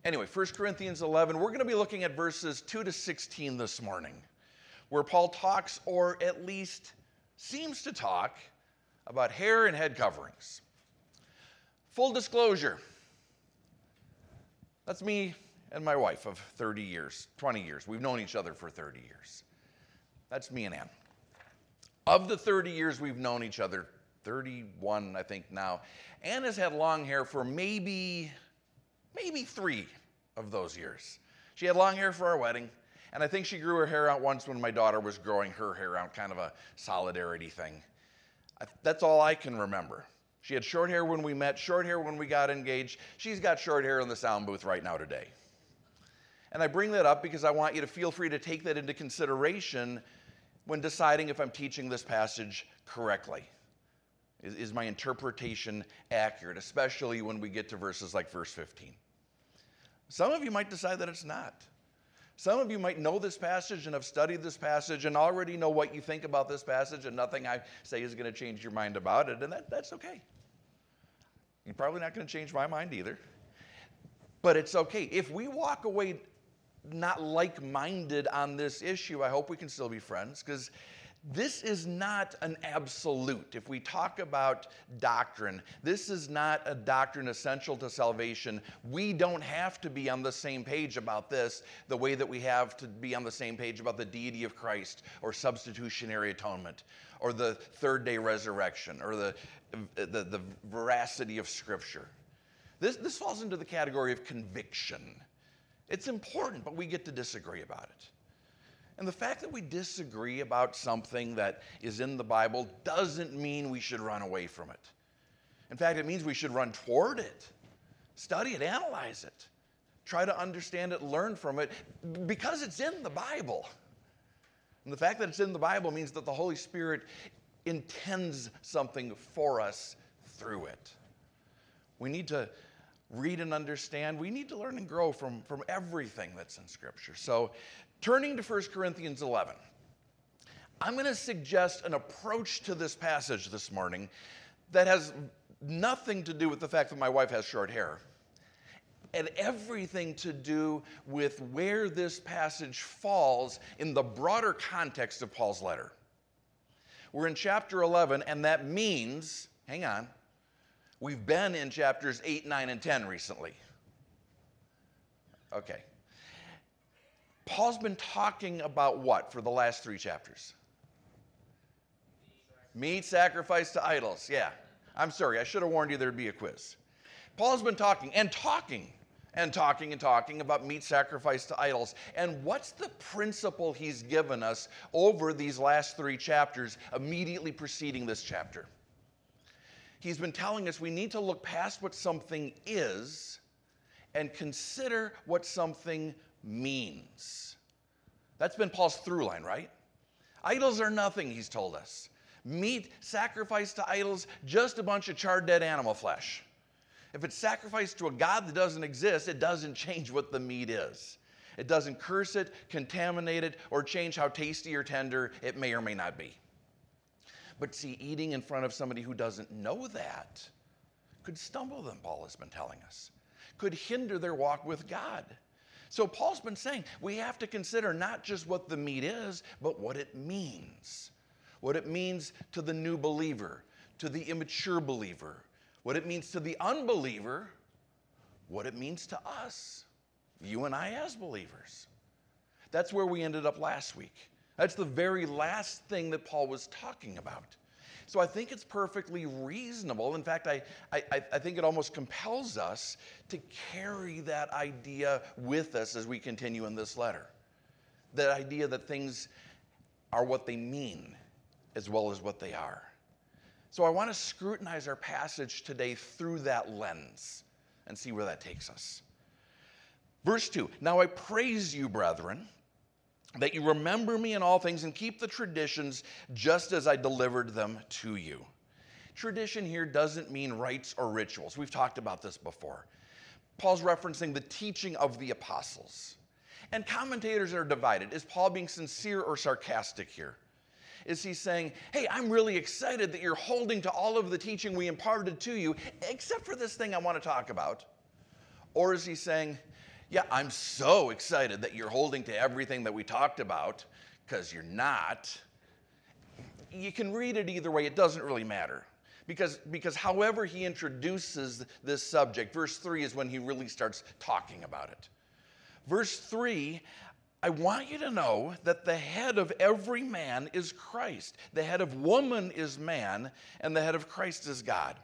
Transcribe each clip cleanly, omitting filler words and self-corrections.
Anyway, 1 Corinthians 11, we're going to be looking at verses 2 to 16 this morning, where Paul talks, or at least seems to talk, about hair and head coverings. Full disclosure, that's me and my wife of 30 years, 20 years. We've known each other for 30 years. That's me and Ann. Of the 30 years we've known each other, 31 I think now, Ann has had long hair for maybe 3 of those years. She had long hair for our wedding, and I think she grew her hair out once when my daughter was growing her hair out, kind of a solidarity thing. That's all I can remember. She had short hair when we met, short hair when we got engaged. She's got short hair in the sound booth right now today. And I bring that up because I want you to feel free to take that into consideration when deciding if I'm teaching this passage correctly. Is my interpretation accurate, especially when we get to verses like verse 15? Some of you might decide that it's not. Some of you might know this passage and have studied this passage and already know what you think about this passage, and nothing I say is going to change your mind about it, and that's okay. You're probably not going to change my mind either. But it's okay. If we walk away not like-minded on this issue, I hope we can still be friends, because this is not an absolute. If we talk about doctrine, this is not a doctrine essential to salvation. We don't have to be on the same page about this the way that we have to be on the same page about the deity of Christ or substitutionary atonement or the third-day resurrection or the veracity of Scripture. This falls into the category of conviction. It's important, but we get to disagree about it. And the fact that we disagree about something that is in the Bible doesn't mean we should run away from it. In fact, it means we should run toward it, study it, analyze it, try to understand it, learn from it, because it's in the Bible. And the fact that it's in the Bible means that the Holy Spirit intends something for us through it. We need to read and understand. We need to learn and grow from everything that's in Scripture. So, turning to 1 Corinthians 11, I'm going to suggest an approach to this passage this morning that has nothing to do with the fact that my wife has short hair, and everything to do with where this passage falls in the broader context of Paul's letter. We're in chapter 11, and that means, hang on, we've been in chapters 8, 9, and 10 recently. Okay. Paul's been talking about what for the last 3 chapters? Meat sacrificed to idols. Yeah. I'm sorry. I should have warned you there'd be a quiz. Paul's been talking about meat sacrificed to idols. And what's the principle he's given us over these last 3 chapters immediately preceding this chapter? He's been telling us we need to look past what something is and consider what something means. That's been Paul's through line, right? Idols are nothing, he's told us. Meat sacrificed to idols, just a bunch of charred dead animal flesh. If it's sacrificed to a god that doesn't exist, it doesn't change what the meat is. It doesn't curse it, contaminate it, or change how tasty or tender it may or may not be. But see, eating in front of somebody who doesn't know that could stumble them, Paul has been telling us, could hinder their walk with God. So Paul's been saying we have to consider not just what the meat is, but what it means. What it means to the new believer, to the immature believer, what it means to the unbeliever, what it means to us, you and I as believers. That's where we ended up last week. That's the very last thing that Paul was talking about. So I think it's perfectly reasonable. In fact, I think it almost compels us to carry that idea with us as we continue in this letter. That idea that things are what they mean as well as what they are. So I want to scrutinize our passage today through that lens and see where that takes us. Verse 2, now I praise you, brethren, that you remember me in all things and keep the traditions just as I delivered them to you. Tradition here doesn't mean rites or rituals. We've talked about this before. Paul's referencing the teaching of the apostles. And commentators are divided. Is Paul being sincere or sarcastic here? Is he saying, hey, I'm really excited that you're holding to all of the teaching we imparted to you, except for this thing I want to talk about? Or is he saying, Yeah, I'm so excited that you're holding to everything that we talked about, because you're not. You can read it either way. It doesn't really matter. Because however he introduces this subject, verse 3 is when he really starts talking about it. Verse 3, I want you to know that the head of every man is Christ. The head of woman is man, and the head of Christ is God.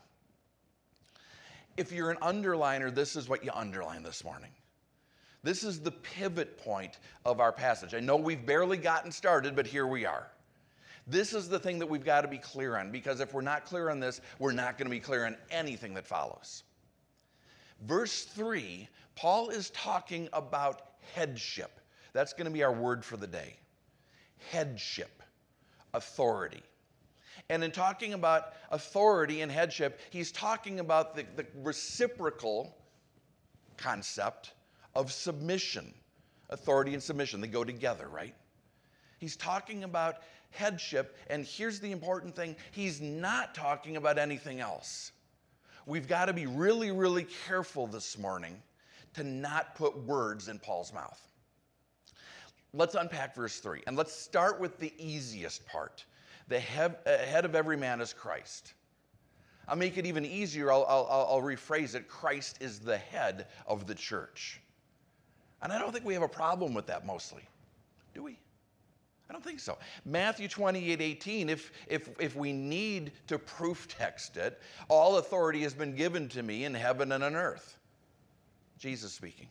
If you're an underliner, this is what you underline this morning. This is the pivot point of our passage. I know we've barely gotten started, but here we are. This is the thing that we've got to be clear on, because if we're not clear on this, we're not going to be clear on anything that follows. Verse 3, Paul is talking about headship. That's going to be our word for the day. Headship, authority. And in talking about authority and headship, he's talking about the reciprocal concept of submission. Authority and submission, they go together, right? He's talking about headship, and here's the important thing. He's not talking about anything else. We've got to be really, really careful this morning to not put words in Paul's mouth. Let's unpack verse 3, and let's start with the easiest part. The head of every man is Christ. I'll make it even easier. I'll rephrase it. Christ is the head of the church. And I don't think we have a problem with that mostly, do we? I don't think so. Matthew 28:18, if we need to proof text it, all authority has been given to me in heaven and on earth. Jesus speaking.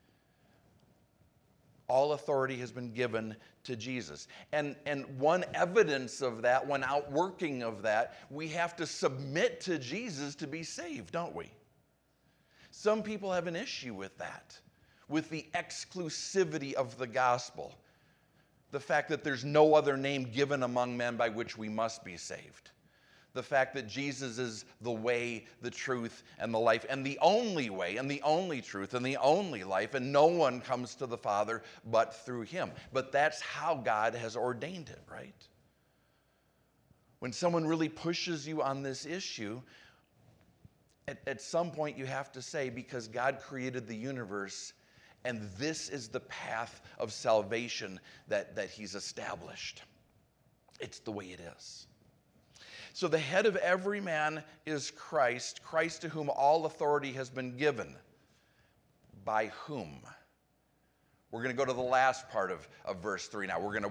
All authority has been given to Jesus. And one evidence of that, one outworking of that, we have to submit to Jesus to be saved, don't we? Some people have an issue with that, with the exclusivity of the gospel. The fact that there's no other name given among men by which we must be saved. The fact that Jesus is the way, the truth, and the life, and the only way, and the only truth, and the only life, and no one comes to the Father but through him. But that's how God has ordained it, right? When someone really pushes you on this issue, at some point you have to say, because God created the universe, and this is the path of salvation that he's established. It's the way it is. So the head of every man is Christ, Christ to whom all authority has been given. By whom? We're going to go to the last part of verse 3 now. We're going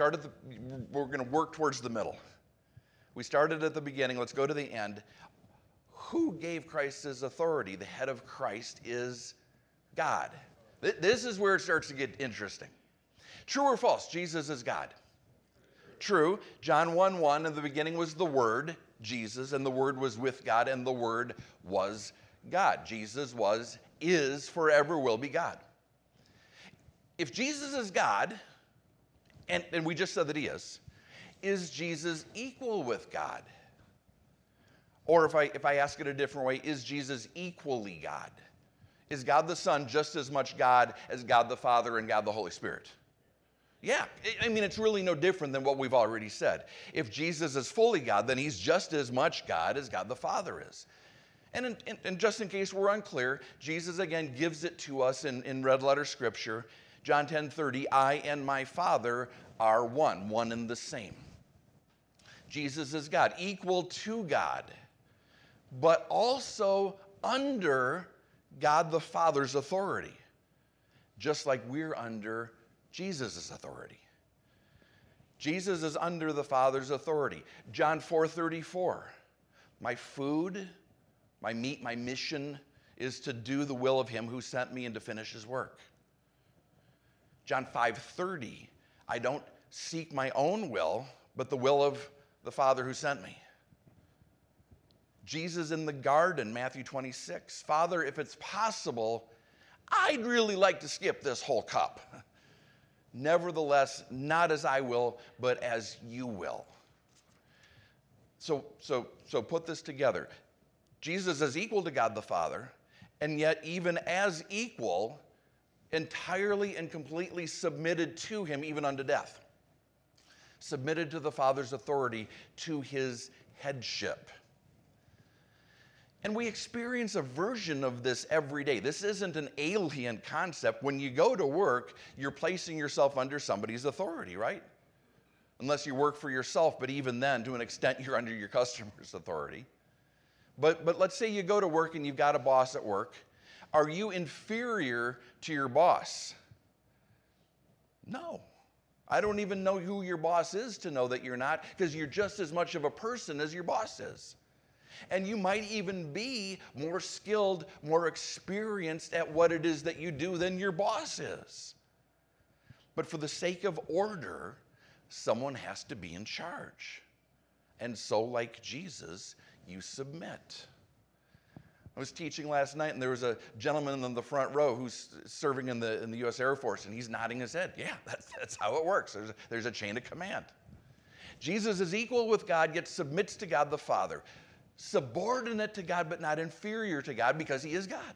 to work towards the middle. We started at the beginning. Let's go to the end. Who gave Christ his authority? The head of Christ is God. This is where it starts to get interesting. True or false? Jesus is God. True. John 1:1, in the beginning was the Word, Jesus, and the Word was with God, and the Word was God. Jesus is, forever will be God. If Jesus is God, and we just said that he is Jesus equal with God? Or if I ask it a different way, is Jesus equally God? Is God the Son just as much God as God the Father and God the Holy Spirit? Yeah, I mean, it's really no different than what we've already said. If Jesus is fully God, then he's just as much God as God the Father is. And just in case we're unclear, Jesus again gives it to us in red letter scripture. John 10:30, I and my Father are one and the same. Jesus is God, equal to God, but also under God the Father's authority, just like we're under Jesus' authority. Jesus is under the Father's authority. John 4:34, my food, my meat, my mission is to do the will of him who sent me and to finish his work. John 5:30, I don't seek my own will, but the will of the Father who sent me. Jesus in the garden, Matthew 26, Father, if it's possible, I'd really like to skip this whole cup. Nevertheless, not as I will, but as you will. So put this together. Jesus is equal to God the Father, and yet even as equal, entirely and completely submitted to him, even unto death. Submitted to the Father's authority, to his headship. And we experience a version of this every day. This isn't an alien concept. When you go to work, you're placing yourself under somebody's authority, right? Unless you work for yourself, but even then, to an extent, you're under your customer's authority. But let's say you go to work and you've got a boss at work. Are you inferior to your boss? No. I don't even know who your boss is to know that you're not, because you're just as much of a person as your boss is. And you might even be more skilled, more experienced at what it is that you do than your boss is. But for the sake of order, someone has to be in charge. And so, like Jesus, you submit. I was teaching last night, and there was a gentleman in the front row who's serving in the U.S. Air Force, and he's nodding his head. Yeah, that's how it works. There's a chain of command. Jesus is equal with God, yet submits to God the Father. Subordinate to God, but not inferior to God, because he is God.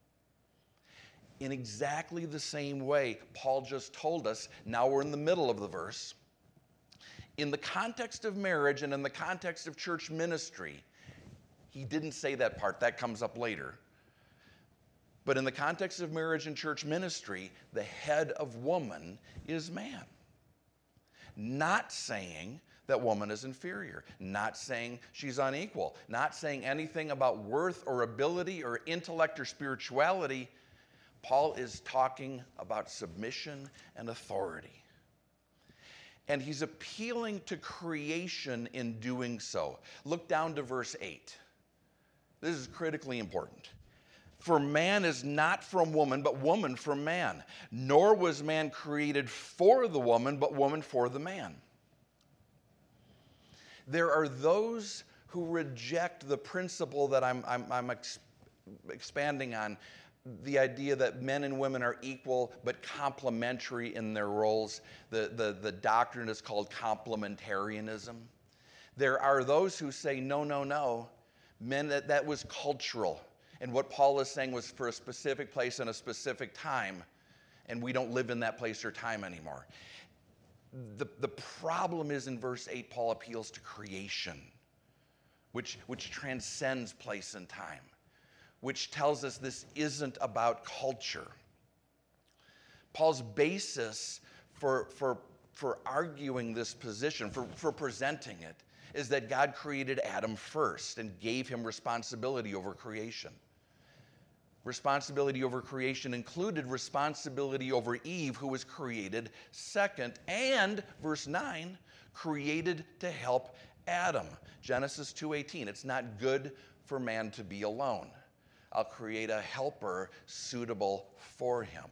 In exactly the same way, Paul just told us, now we're in the middle of the verse. In the context of marriage and in the context of church ministry, he didn't say that part. That comes up later. But in the context of marriage and church ministry, the head of woman is man. Not saying that woman is inferior, not saying she's unequal, not saying anything about worth or ability or intellect or spirituality. Paul is talking about submission and authority. And he's appealing to creation in doing so. Look down to verse 8. This is critically important. For man is not from woman, but woman from man. Nor was man created for the woman, but woman for the man. There are those who reject the principle that I'm expanding on, the idea that men and women are equal but complementary in their roles. The doctrine is called complementarianism. There are those who say, no. Men, that was cultural. And what Paul is saying was for a specific place and a specific time, and we don't live in that place or time anymore. The problem is in verse 8, Paul appeals to creation, which transcends place and time, which tells us this isn't about culture. Paul's basis for arguing this position, for presenting it, is that God created Adam first and gave him responsibility over creation. Responsibility over creation included responsibility over Eve, who was created second, and, verse 9, created to help Adam. Genesis 2:18, it's not good for man to be alone. I'll create a helper suitable for him.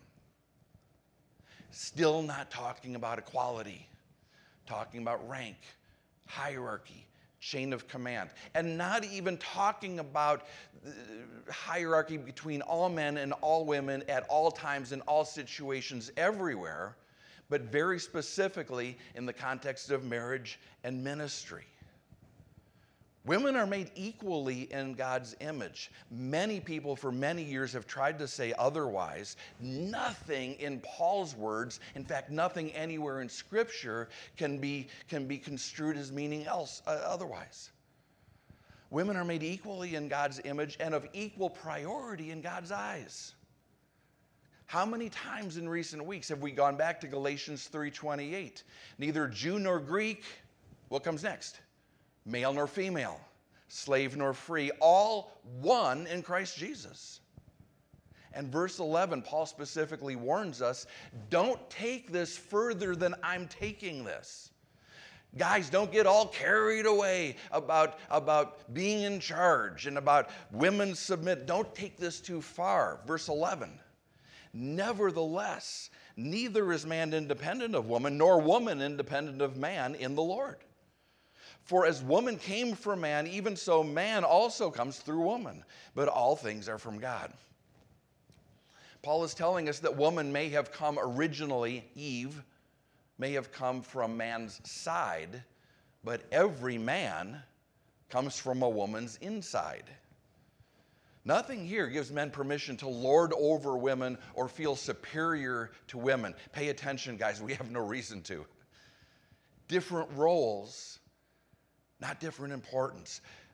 Still not talking about equality, talking about rank, hierarchy, chain of command, and not even talking about hierarchy between all men and all women at all times, in all situations, everywhere, but very specifically in the context of marriage and ministry. Women are made equally in God's image. Many people for many years have tried to say otherwise. Nothing in Paul's words, in fact, nothing anywhere in Scripture can be construed as meaning otherwise. Women are made equally in God's image and of equal priority in God's eyes. How many times in recent weeks have we gone back to Galatians 3:28? Neither Jew nor Greek, what comes next? Male nor female, slave nor free, all one in Christ Jesus. And verse 11, Paul specifically warns us, don't take this further than I'm taking this. Guys, don't get all carried away about being in charge and about women submit. Don't take this too far. Verse 11, nevertheless, neither is man independent of woman, nor woman independent of man in the Lord. For as woman came from man, even so man also comes through woman. But all things are from God. Paul is telling us that woman may have come originally, Eve, may have come from man's side, but every man comes from a woman's inside. Nothing here gives men permission to lord over women or feel superior to women. Pay attention, guys, we have no reason to. Different roles, not different importance.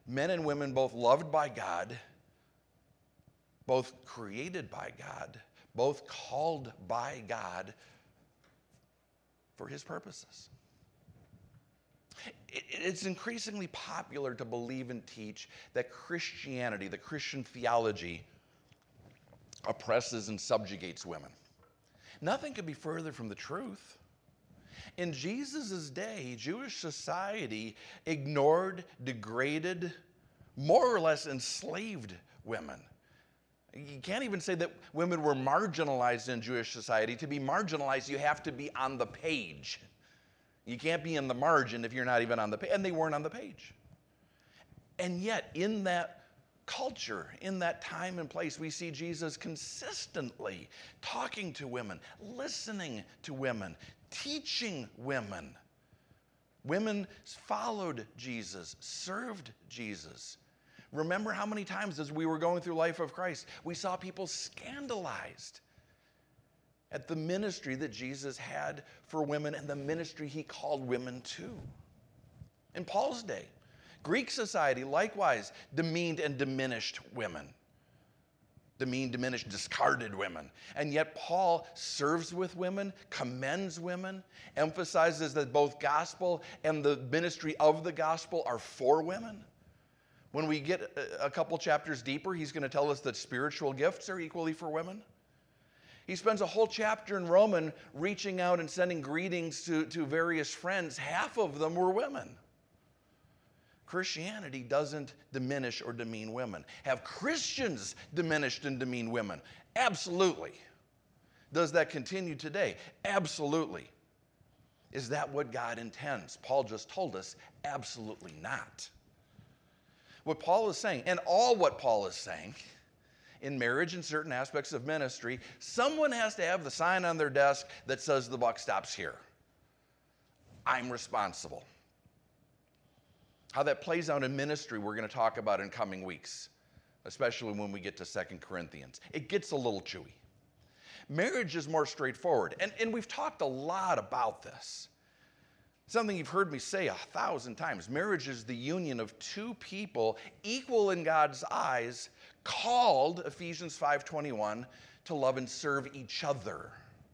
Men and women both loved by God, both created by God, both called by God for his purposes. It's increasingly popular to believe and teach that Christianity, the Christian theology, oppresses and subjugates women. Nothing could be further from the truth. In Jesus' day, Jewish society ignored, degraded, more or less enslaved women. You can't even say that women were marginalized in Jewish society. To be marginalized, you have to be on the page. You can't be in the margin if you're not even on the page. And they weren't on the page. And yet, in that culture, in that time and place, we see Jesus consistently talking to women, listening to women, teaching women. Women followed Jesus, served Jesus. Remember how many times as we were going through Life of Christ, we saw people scandalized at the ministry that Jesus had for women and the ministry he called women to. In Paul's day, Greek society likewise demeaned and diminished women. Demeaned, diminished, discarded women. And yet Paul serves with women, commends women, emphasizes that both gospel and the ministry of the gospel are for women. When we get a couple chapters deeper, he's going to tell us that spiritual gifts are equally for women. He spends a whole chapter in Romans reaching out and sending greetings to various friends. Half of them were women. Christianity doesn't diminish or demean women. Have Christians diminished and demeaned women? Absolutely. Does that continue today? Absolutely. Is that what God intends? Paul just told us, absolutely not. What Paul is saying, and all what Paul is saying, in marriage and certain aspects of ministry, someone has to have the sign on their desk that says the buck stops here. I'm responsible. How that plays out in ministry, we're going to talk about in coming weeks, especially when we get to 2 Corinthians. It gets a little chewy. Marriage is more straightforward, and we've talked a lot about this. Something you've heard me say 1,000 times. Marriage is the union of two people equal in God's eyes, called, Ephesians 5:21, to love and serve each other.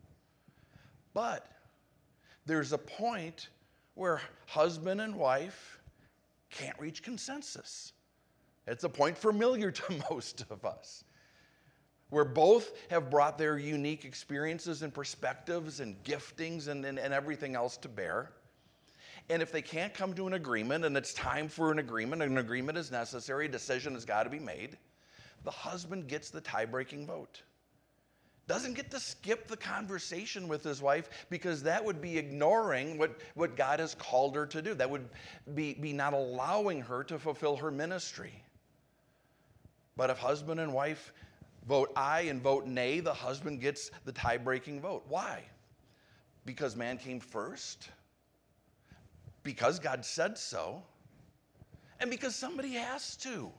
But there's a point where husband and wife can't reach consensus. It's a point familiar to most of us, where both have brought their unique experiences and perspectives and giftings and everything else to bear. And if they can't come to an agreement, and it's time for an agreement is necessary, a decision has got to be made, the husband gets the tie-breaking vote. Doesn't get to skip the conversation with his wife, because that would be ignoring what God has called her to do. That would be not allowing her to fulfill her ministry. But if husband and wife vote aye and vote nay, the husband gets the tie-breaking vote. Why? Because man came first, because God said so, and because somebody has to.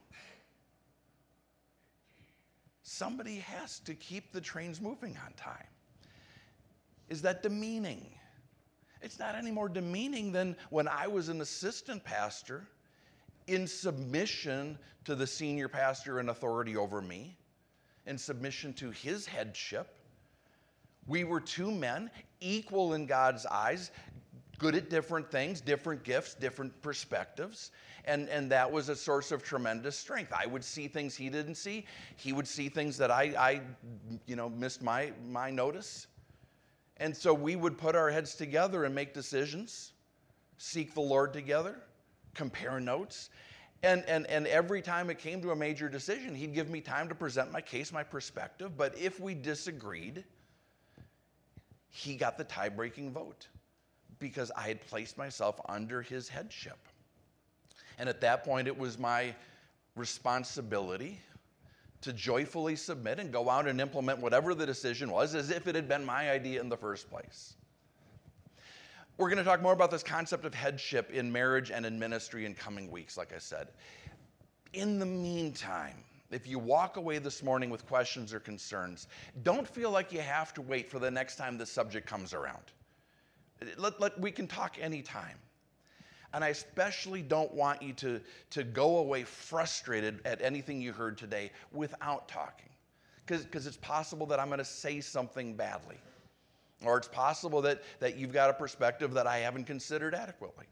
Somebody has to keep the trains moving on time. Is that demeaning? It's not any more demeaning than when I was an assistant pastor in submission to the senior pastor and authority over me, in submission to his headship. We were two men, equal in God's eyes, good at different things, different gifts, different perspectives. And that was a source of tremendous strength. I would see things he didn't see. He would see things that I missed my notice. And so we would put our heads together and make decisions, seek the Lord together, compare notes. And every time it came to a major decision, he'd give me time to present my case, my perspective. But if we disagreed, he got the tie-breaking vote, because I had placed myself under his headship. And at that point, it was my responsibility to joyfully submit and go out and implement whatever the decision was, as if it had been my idea in the first place. We're going to talk more about this concept of headship in marriage and in ministry in coming weeks, like I said. In the meantime, if you walk away this morning with questions or concerns, don't feel like you have to wait for the next time this subject comes around. We can talk anytime. And I especially don't want you to go away frustrated at anything you heard today without talking. Because it's possible that I'm going to say something badly. Or it's possible that you've got a perspective that I haven't considered adequately.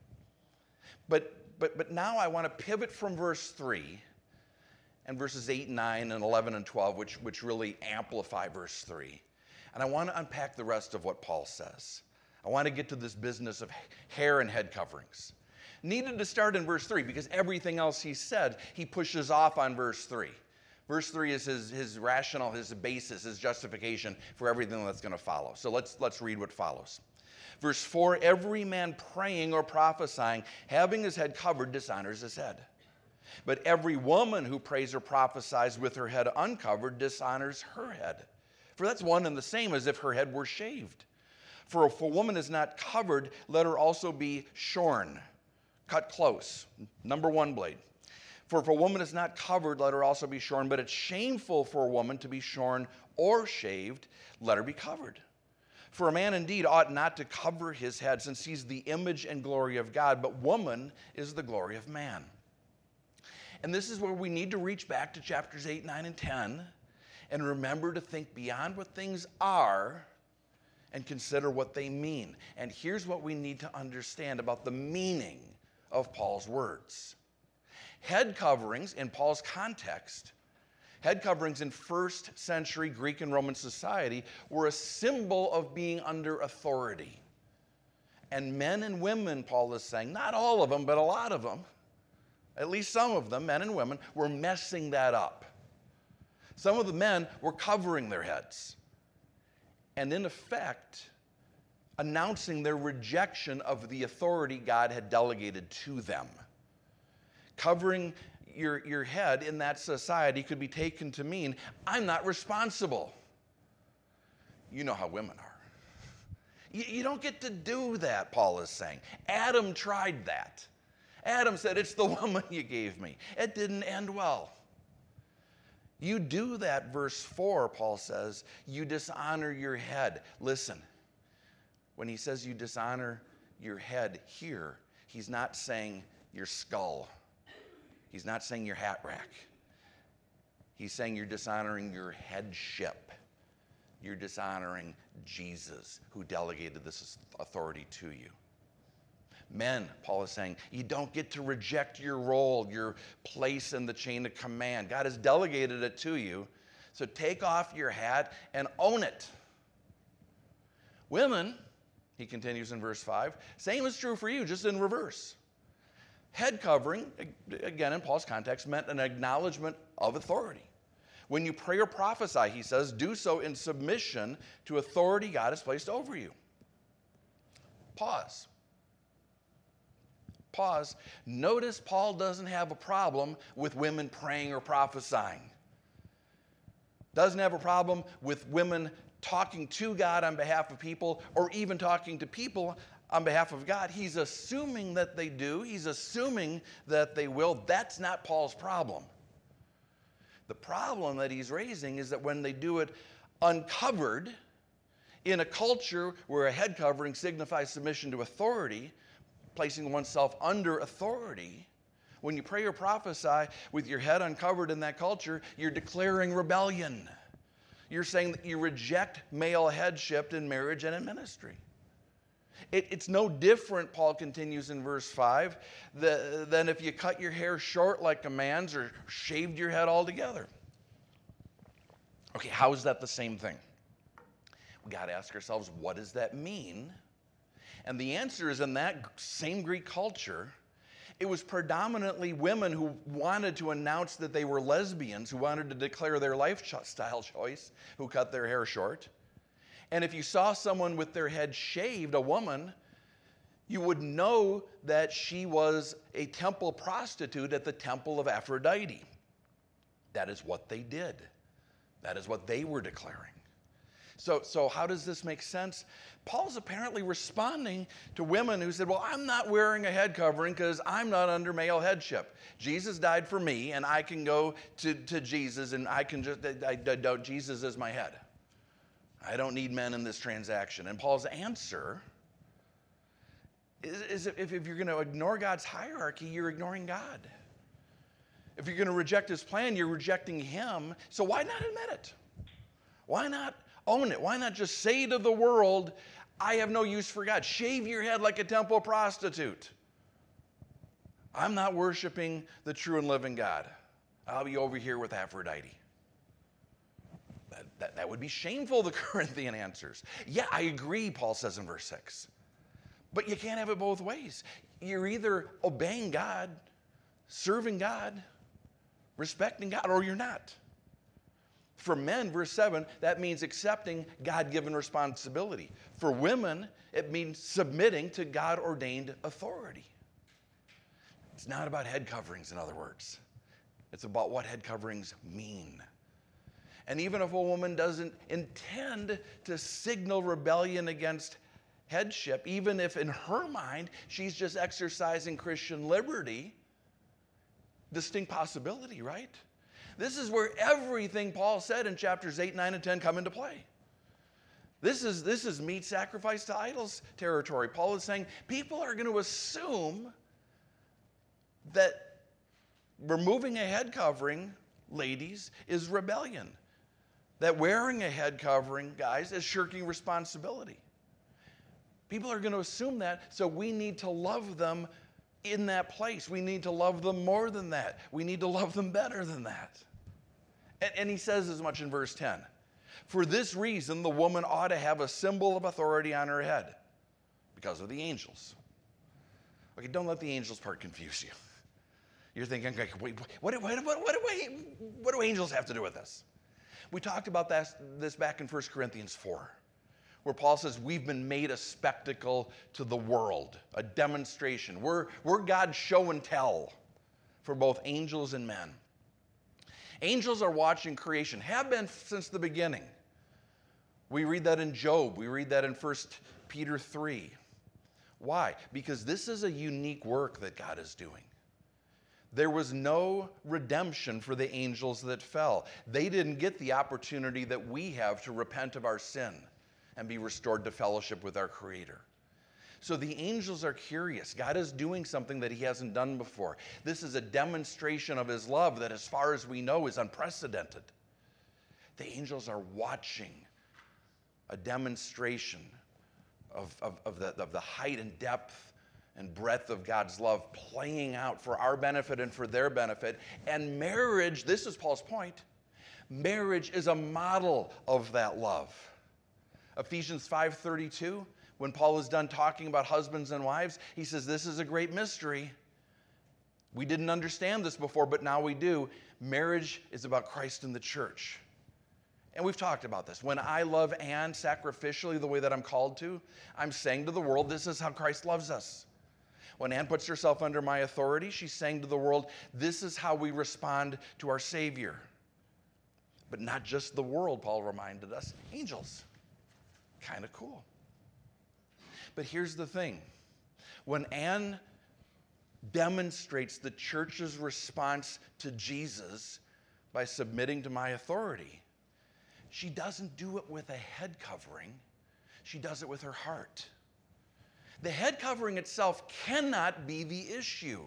But now I want to pivot from verse 3 and verses 8, 9, and 11, and 12, which really amplify verse 3. And I want to unpack the rest of what Paul says. I want to get to this business of hair and head coverings. Needed to start in verse 3 because everything else he said, he pushes off on verse 3. Verse 3 is his rationale, his basis, his justification for everything that's going to follow. So let's read what follows. Verse 4, every man praying or prophesying, having his head covered, dishonors his head. But every woman who prays or prophesies with her head uncovered dishonors her head. For that's one and the same as if her head were shaved. For if a woman is not covered, let her also be shorn, cut close, number one blade. For if a woman is not covered, let her also be shorn. But it's shameful for a woman to be shorn or shaved, let her be covered. For a man indeed ought not to cover his head, since he's the image and glory of God, but woman is the glory of man. And this is where we need to reach back to chapters 8, 9, and 10 and remember to think beyond what things are and consider what they mean. And here's what we need to understand about the meaning of Paul's words. Head coverings in Paul's context, head coverings in first century Greek and Roman society were a symbol of being under authority. And men and women, Paul is saying, not all of them, but a lot of them, at least some of them, men and women, were messing that up. Some of the men were covering their heads and in effect announcing their rejection of the authority God had delegated to them. Covering your head in that society could be taken to mean, I'm not responsible. You know how women are. You don't get to do that, Paul is saying. Adam tried that. Adam said, it's the woman you gave me. It didn't end well. You do that, verse 4, Paul says, you dishonor your head. Listen, when he says you dishonor your head here, he's not saying your skull. He's not saying your hat rack. He's saying you're dishonoring your headship. You're dishonoring Jesus, who delegated this authority to you. Men, Paul is saying, you don't get to reject your role, your place in the chain of command. God has delegated it to you, so take off your hat and own it. Women, he continues in verse 5, same is true for you, just in reverse. Head covering, again in Paul's context, meant an acknowledgement of authority. When you pray or prophesy, he says, do so in submission to authority God has placed over you. Pause. Notice Paul doesn't have a problem with women praying or prophesying. Doesn't have a problem with women talking to God on behalf of people or even talking to people on behalf of God. He's assuming that they do. He's assuming that they will. That's not Paul's problem. The problem that he's raising is that when they do it uncovered in a culture where a head covering signifies submission to authority, placing oneself under authority, when you pray or prophesy with your head uncovered in that culture, you're declaring rebellion. You're saying that you reject male headship in marriage and in ministry. It's no different, Paul continues in verse 5, than if you cut your hair short like a man's or shaved your head altogether. Okay, how is that the same thing? We got to ask ourselves, what does that mean? And the answer is, in that same Greek culture, it was predominantly women who wanted to announce that they were lesbians, who wanted to declare their lifestyle choice, who cut their hair short. And if you saw someone with their head shaved, a woman, you would know that she was a temple prostitute at the temple of Aphrodite. That is what they did. That is what they were declaring. So how does this make sense? Paul's apparently responding to women who said, well, I'm not wearing a head covering because I'm not under male headship. Jesus died for me, and I can go to Jesus, and I can just, Jesus is my head. I don't need men in this transaction. And Paul's answer is if you're going to ignore God's hierarchy, you're ignoring God. If you're going to reject his plan, you're rejecting him. So why not admit it? Why not own it? Why not just say to the world, I have no use for God. Shave your head like a temple prostitute. I'm not worshiping the true and living God. I'll be over here with Aphrodite. That would be shameful, the Corinthian answers. Yeah, I agree, Paul says in verse 6. But you can't have it both ways. You're either obeying God, serving God, respecting God, or you're not. For men, verse 7, that means accepting God-given responsibility. For women, it means submitting to God-ordained authority. It's not about head coverings, in other words. It's about what head coverings mean. And even if a woman doesn't intend to signal rebellion against headship, even if in her mind she's just exercising Christian liberty, distinct possibility, right? This is where everything Paul said in chapters 8, 9, and 10 come into play. This is meat sacrifice to idols territory. Paul is saying people are going to assume that removing a head covering, ladies, is rebellion. That wearing a head covering, guys, is shirking responsibility. People are going to assume that, so we need to love them in that place. We need to love them more than that. We need to love them better than that. And he says as much in verse 10. For this reason, the woman ought to have a symbol of authority on her head because of the angels. Okay, don't let the angels part confuse you. You're thinking, okay, wait, what do angels have to do with this? We talked about this back in 1 Corinthians 4, where Paul says we've been made a spectacle to the world, a demonstration. We're God's show and tell for both angels and men. Angels are watching creation, have been since the beginning. We read that in Job. We read that in 1 Peter 3. Why? Because this is a unique work that God is doing. There was no redemption for the angels that fell. They didn't get the opportunity that we have to repent of our sin and be restored to fellowship with our Creator. So the angels are curious. God is doing something that he hasn't done before. This is a demonstration of his love that, as far as we know, is unprecedented. The angels are watching a demonstration of the height and depth and breadth of God's love playing out for our benefit and for their benefit. And marriage, this is Paul's point, marriage is a model of that love. Ephesians 5:32, when Paul is done talking about husbands and wives, he says, this is a great mystery. We didn't understand this before, but now we do. Marriage is about Christ and the church. And we've talked about this. When I love Anne sacrificially the way that I'm called to, I'm saying to the world, this is how Christ loves us. When Anne puts herself under my authority, she's saying to the world, this is how we respond to our Savior. But not just the world, Paul reminded us, angels. Kind of cool. But here's the thing. When Anne demonstrates the church's response to Jesus by submitting to my authority, she doesn't do it with a head covering. She does it with her heart. The head covering itself cannot be the issue.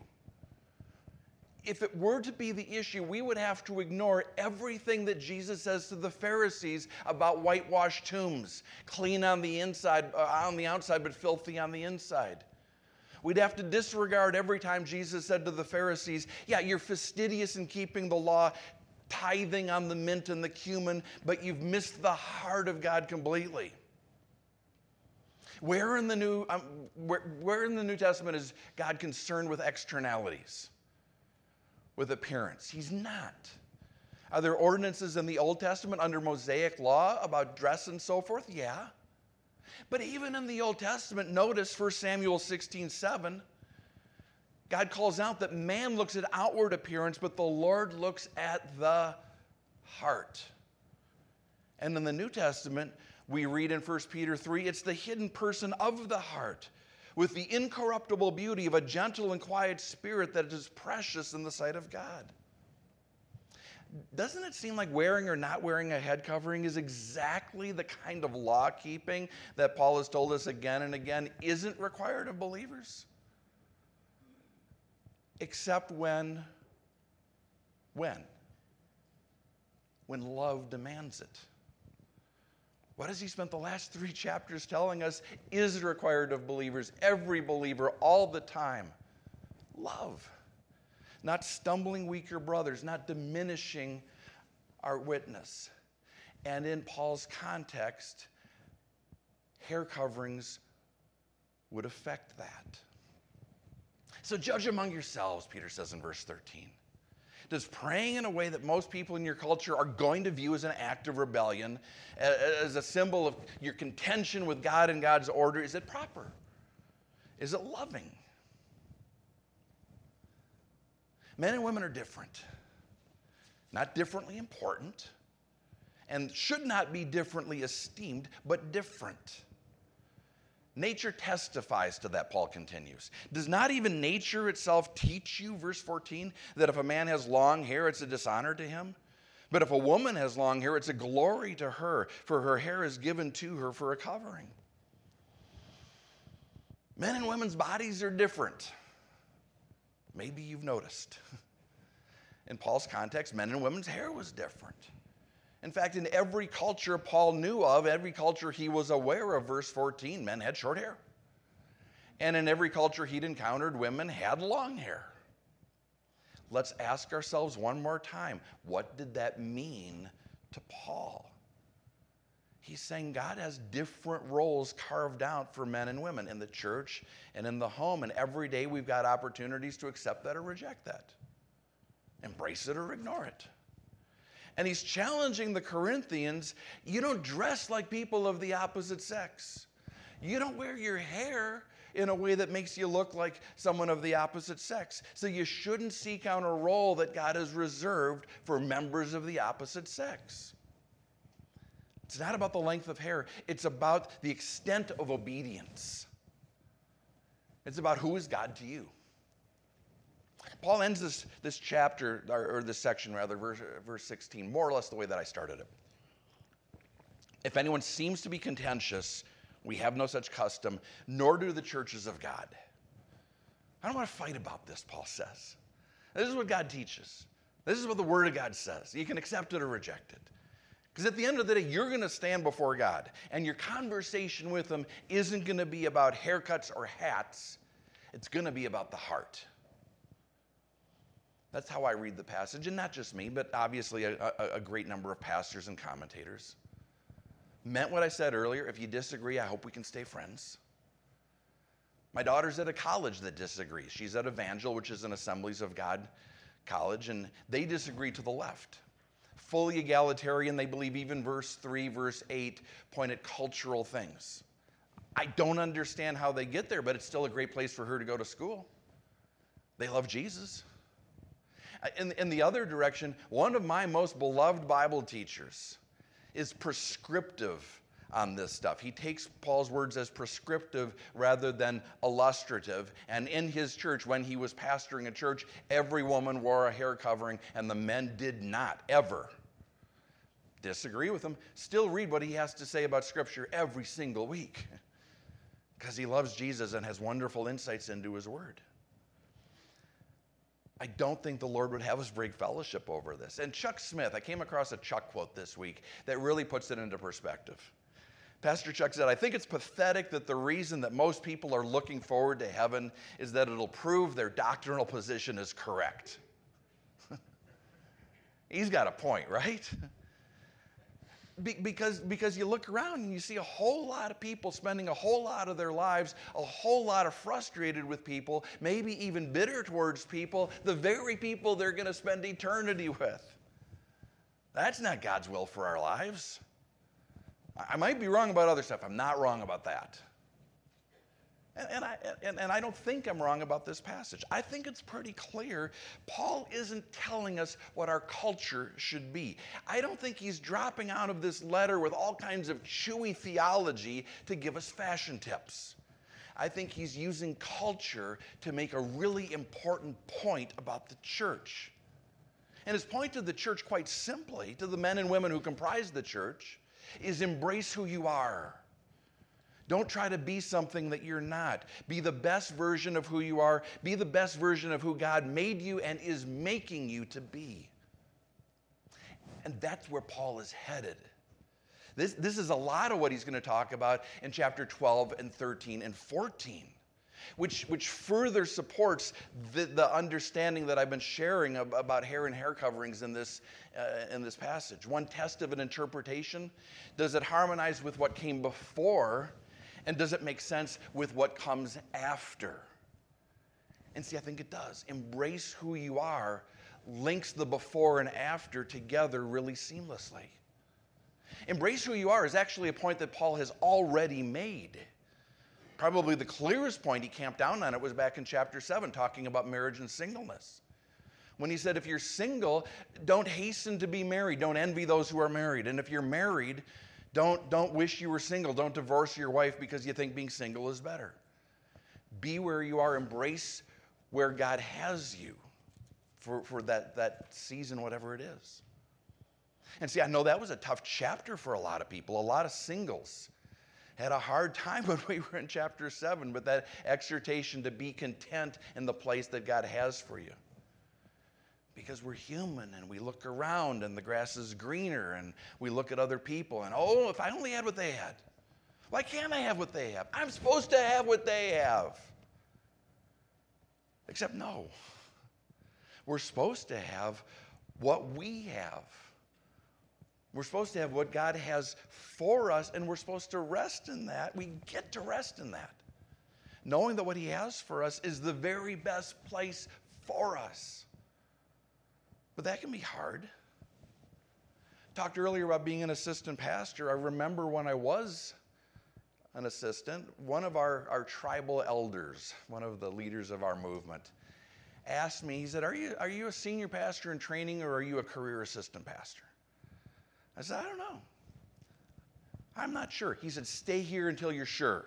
If it were to be the issue, we would have to ignore everything that Jesus says to the Pharisees about whitewashed tombs, clean on the inside, on the outside, but filthy on the inside. We'd have to disregard every time Jesus said to the Pharisees, yeah, you're fastidious in keeping the law, tithing on the mint and the cumin, but you've missed the heart of God completely. Where in the New Testament is God concerned with externalities, with appearance? He's not. Are there ordinances in the Old Testament under Mosaic law about dress and so forth? Yeah. But even in the Old Testament, notice 1 Samuel 16:7, God calls out that man looks at outward appearance, but the Lord looks at the heart. And in the New Testament, we read in 1 Peter 3, it's the hidden person of the heart, with the incorruptible beauty of a gentle and quiet spirit that is precious in the sight of God. Doesn't it seem like wearing or not wearing a head covering is exactly the kind of law keeping that Paul has told us again and again isn't required of believers? Except when love demands it. What has he spent the last 3 chapters telling us is required of believers, every believer, all the time? Love. Not stumbling weaker brothers, not diminishing our witness. And in Paul's context, hair coverings would affect that. So judge among yourselves, Peter says in verse 13. Does praying in a way that most people in your culture are going to view as an act of rebellion, as a symbol of your contention with God and God's order, is it proper? Is it loving? Men and women are different. Not differently important, and should not be differently esteemed, but different. Nature testifies to that, Paul continues. Does not even nature itself teach you, verse 14, that if a man has long hair, it's a dishonor to him? But if a woman has long hair, it's a glory to her, for her hair is given to her for a covering. Men and women's bodies are different. Maybe you've noticed. In Paul's context, men and women's hair was different. In fact, in every culture Paul knew of, every culture he was aware of, verse 14, men had short hair. And in every culture he'd encountered, women had long hair. Let's ask ourselves one more time, what did that mean to Paul? He's saying God has different roles carved out for men and women in the church and in the home. And every day we've got opportunities to accept that or reject that. Embrace it or ignore it. And he's challenging the Corinthians, you don't dress like people of the opposite sex. You don't wear your hair in a way that makes you look like someone of the opposite sex. So you shouldn't seek out a role that God has reserved for members of the opposite sex. It's not about the length of hair. It's about the extent of obedience. It's about who is God to you. Paul ends this chapter, or this section rather, verse 16, more or less the way that I started it. If anyone seems to be contentious, we have no such custom, nor do the churches of God. I don't want to fight about this, Paul says. This is what God teaches. This is what the Word of God says. You can accept it or reject it. Because at the end of the day, you're going to stand before God, and your conversation with Him isn't going to be about haircuts or hats. It's going to be about the heart. That's how I read the passage, and not just me, but obviously a great number of pastors and commentators. Meant what I said earlier. If you disagree, I hope we can stay friends. My daughter's at a college that disagrees. She's at Evangel, which is an Assemblies of God college, and they disagree to the left. Fully egalitarian, they believe even verse 3, verse 8 point at cultural things. I don't understand how they get there, but it's still a great place for her to go to school. They love Jesus. In the other direction, one of my most beloved Bible teachers is prescriptive on this stuff. He takes Paul's words as prescriptive rather than illustrative. And in his church, when he was pastoring a church, every woman wore a hair covering and the men did not ever disagree with him. Still read what he has to say about Scripture every single week because he loves Jesus and has wonderful insights into His Word. I don't think the Lord would have us break fellowship over this. And Chuck Smith, I came across a Chuck quote this week that really puts it into perspective. Pastor Chuck said, I think it's pathetic that the reason that most people are looking forward to heaven is that it'll prove their doctrinal position is correct. He's got a point, right? Because you look around and you see a whole lot of people spending a whole lot of their lives, a whole lot of frustrated with people, maybe even bitter towards people, the very people they're going to spend eternity with. That's not God's will for our lives. I might be wrong about other stuff. I'm not wrong about that. And I don't think I'm wrong about this passage. I think it's pretty clear. Paul isn't telling us what our culture should be. I don't think he's dropping out of this letter with all kinds of chewy theology to give us fashion tips. I think he's using culture to make a really important point about the church. And his point to the church, quite simply, to the men and women who comprise the church, is embrace who you are. Don't try to be something that you're not. Be the best version of who you are. Be the best version of who God made you and is making you to be. And that's where Paul is headed. This is a lot of what he's going to talk about in chapter 12 and 13 and 14. Which further supports the understanding that I've been sharing about hair and hair coverings in this passage. One test of an interpretation: does it harmonize with what came before, and does it make sense with what comes after? And see, I think it does. Embrace who you are links the before and after together really seamlessly. Embrace who you are is actually a point that Paul has already made. Probably the clearest point he camped down on it was back in chapter 7, talking about marriage and singleness. When he said, if you're single, don't hasten to be married. Don't envy those who are married. And if you're married, don't wish you were single. Don't divorce your wife because you think being single is better. Be where you are. Embrace where God has you for that season, whatever it is. And see, I know that was a tough chapter for a lot of people, a lot of singles. Had a hard time when we were in chapter 7, but that exhortation to be content in the place that God has for you. Because we're human and we look around and the grass is greener and we look at other people and, oh, if I only had what they had. Why can't I have what they have? I'm supposed to have what they have. Except no. We're supposed to have what we have. We're supposed to have what God has for us, and we're supposed to rest in that. We get to rest in that, knowing that what he has for us is the very best place for us. But that can be hard. Talked earlier about being an assistant pastor. I remember when I was an assistant, one of our tribal elders, one of the leaders of our movement, asked me, he said, are you a senior pastor in training, or are you a career assistant pastor? I said, I don't know. I'm not sure. He said, stay here until you're sure.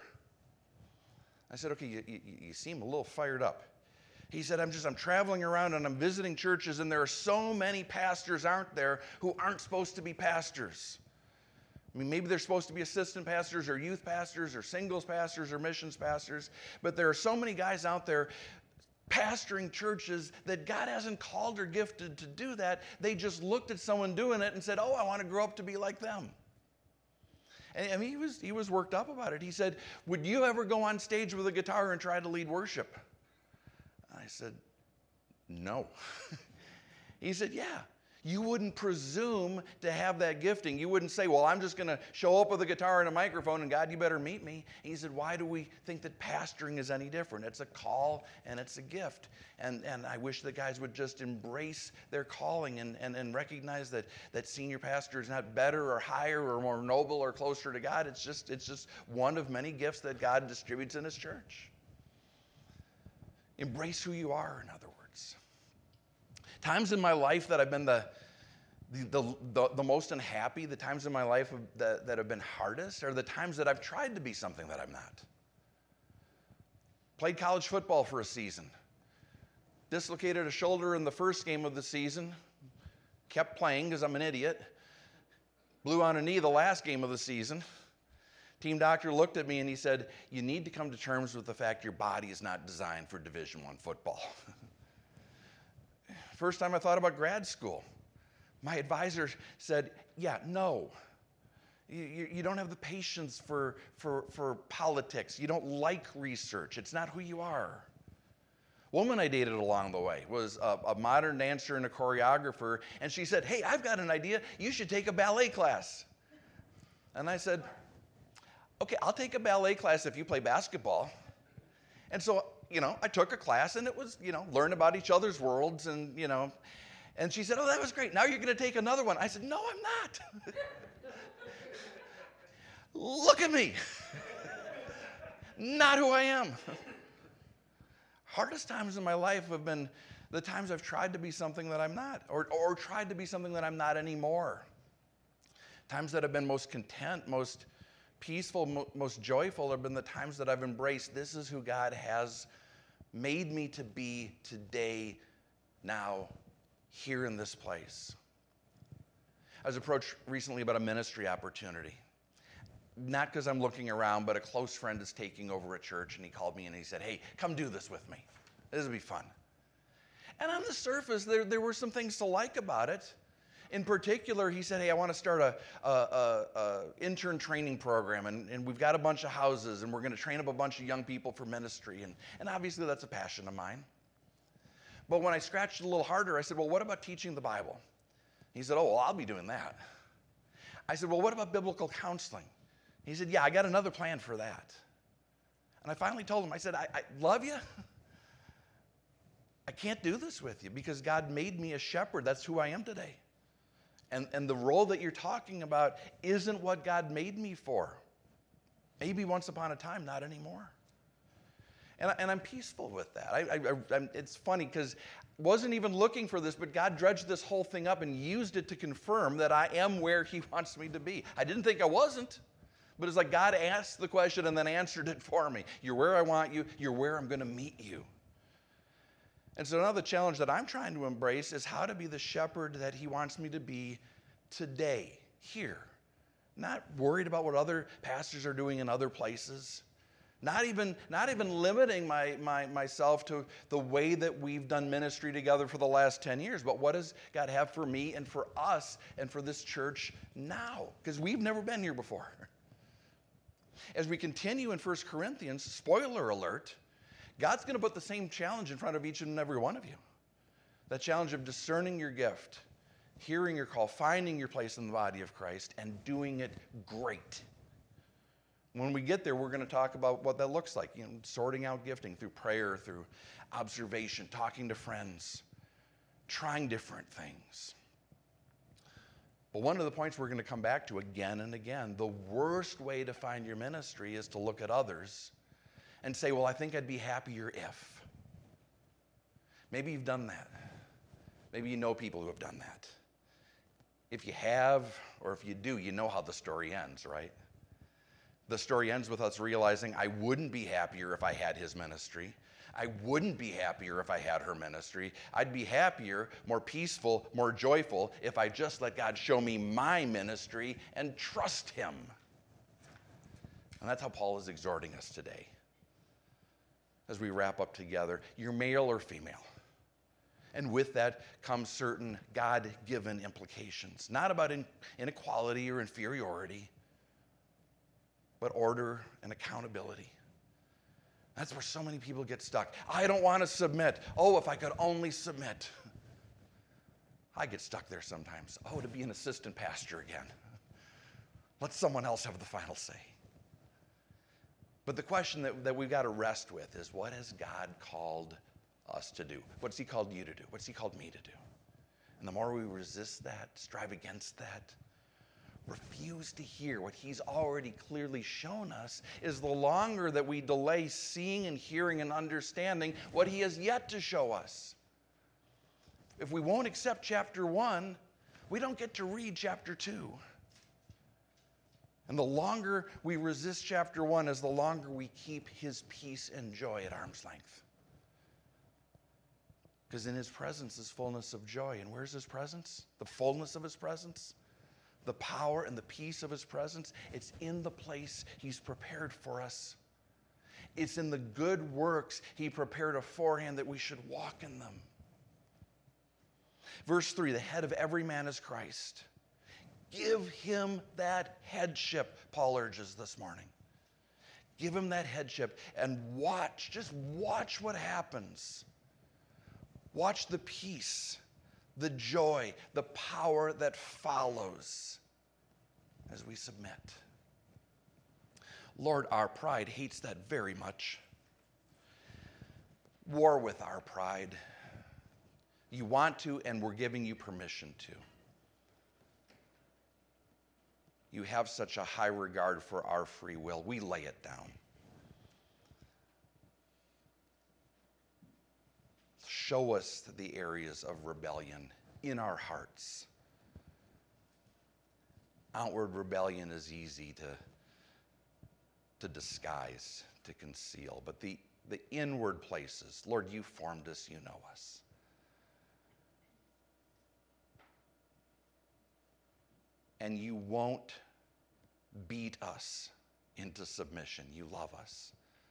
I said, okay, you seem a little fired up. He said, I'm traveling around and I'm visiting churches, and there are so many pastors, aren't there, who aren't supposed to be pastors. I mean, maybe they're supposed to be assistant pastors or youth pastors or singles pastors or missions pastors, but there are so many guys out there pastoring churches that God hasn't called or gifted to do that. They just looked at someone doing it and said, oh, I want to grow up to be like them. And I mean, he was worked up about it. He said, would you ever go on stage with a guitar and try to lead worship? I said, no. He said, yeah. You wouldn't presume to have that gifting. You wouldn't say, well, I'm just going to show up with a guitar and a microphone, and God, you better meet me. And he said, why do we think that pastoring is any different? It's a call and it's a gift. And I wish that guys would just embrace their calling and recognize that senior pastor is not better or higher or more noble or closer to God. It's just one of many gifts that God distributes in his church. Embrace who you are, in other words. Times in my life that I've been the most unhappy, the times in my life that have been hardest, are the times that I've tried to be something that I'm not. Played college football for a season. Dislocated a shoulder in the first game of the season. Kept playing because I'm an idiot. Blew on a knee the last game of the season. Team doctor looked at me and he said, you need to come to terms with the fact your body is not designed for Division I football. First time I thought about grad school. My advisor said, yeah, no. You don't have the patience for politics. You don't like research. It's not who you are. Woman I dated along the way was a modern dancer and a choreographer, and she said, hey, I've got an idea. You should take a ballet class. And I said, okay, I'll take a ballet class if you play basketball. And so, I took a class, and it was, learn about each other's worlds, and, and she said, oh, that was great. Now you're going to take another one. I said, no, I'm not. Look at me. Not who I am. Hardest times in my life have been the times I've tried to be something that I'm not, or tried to be something that I'm not anymore. Times that have been most content, most peaceful, most joyful have been the times that I've embraced, this is who God has made me to be today, now, here in this place. I was approached recently about a ministry opportunity. Not because I'm looking around, but a close friend is taking over a church, and he called me and he said, hey, come do this with me. This will be fun. And on the surface, there were some things to like about it. In particular, he said, hey, I want to start a intern training program, and we've got a bunch of houses, and we're going to train up a bunch of young people for ministry. And obviously, that's a passion of mine. But when I scratched it a little harder, I said, well, what about teaching the Bible? He said, oh, well, I'll be doing that. I said, well, what about biblical counseling? He said, yeah, I got another plan for that. And I finally told him, I said, I love you. I can't do this with you because God made me a shepherd. That's who I am today. And the role that you're talking about isn't what God made me for. Maybe once upon a time, not anymore. And I'm peaceful with that. It's funny because I wasn't even looking for this, but God dredged this whole thing up and used it to confirm that I am where he wants me to be. I didn't think I wasn't. But it's like God asked the question and then answered it for me. You're where I want you. You're where I'm going to meet you. And so now the challenge that I'm trying to embrace is how to be the shepherd that he wants me to be today, here. Not worried about what other pastors are doing in other places. Not even limiting myself to the way that we've done ministry together for the last 10 years. But what does God have for me and for us and for this church now? Because we've never been here before. As we continue in 1 Corinthians, spoiler alert, God's going to put the same challenge in front of each and every one of you. That challenge of discerning your gift, hearing your call, finding your place in the body of Christ, and doing it great. When we get there, we're going to talk about what that looks like. Sorting out gifting through prayer, through observation, talking to friends, trying different things. But one of the points we're going to come back to again and again, the worst way to find your ministry is to look at others and say, well, I think I'd be happier if. Maybe you've done that. Maybe you know people who have done that. If you have, or if you do, you know how the story ends, right? The story ends with us realizing I wouldn't be happier if I had his ministry. I wouldn't be happier if I had her ministry. I'd be happier, more peaceful, more joyful if I just let God show me my ministry and trust him. And that's how Paul is exhorting us today. As we wrap up together, you're male or female. And with that comes certain God-given implications. Not about inequality or inferiority, but order and accountability. That's where so many people get stuck. I don't want to submit. Oh, if I could only submit. I get stuck there sometimes. Oh, to be an assistant pastor again. Let someone else have the final say. But the question that we've got to rest with is, what has God called us to do? What's he called you to do? What's he called me to do? And the more we resist that, strive against that, refuse to hear what he's already clearly shown us, is the longer that we delay seeing and hearing and understanding what he has yet to show us. If we won't accept chapter 1, we don't get to read chapter 2. And the longer we resist chapter 1 is the longer we keep his peace and joy at arm's length. Because in his presence is fullness of joy. And where's his presence? The fullness of his presence? The power and the peace of his presence, it's in the place he's prepared for us. It's in the good works he prepared aforehand that we should walk in them. Verse 3, the head of every man is Christ. Give him that headship, Paul urges this morning. Give him that headship and just watch what happens. Watch the peace, the joy, the power that follows as we submit. Lord, our pride hates that very much. War with our pride. You want to, and we're giving you permission to. You have such a high regard for our free will. We lay it down. Show us the areas of rebellion in our hearts. Outward rebellion is easy to disguise, to conceal. But the inward places, Lord, you formed us, you know us. And you won't beat us into submission. You love us.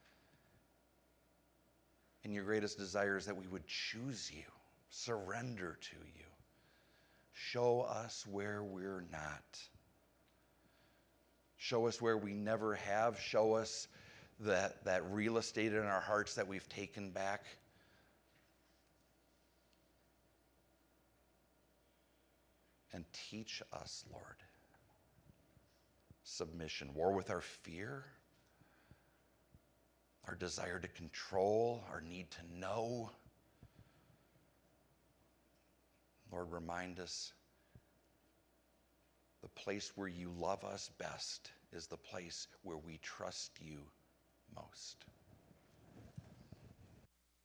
And your greatest desire is that we would choose you, surrender to you. Show us where we're not. Show us where we never have. Show us that real estate in our hearts that we've taken back. And teach us, Lord, submission. War with our fear, our desire to control, our need to know. Lord, remind us the place where you love us best is the place where we trust you most.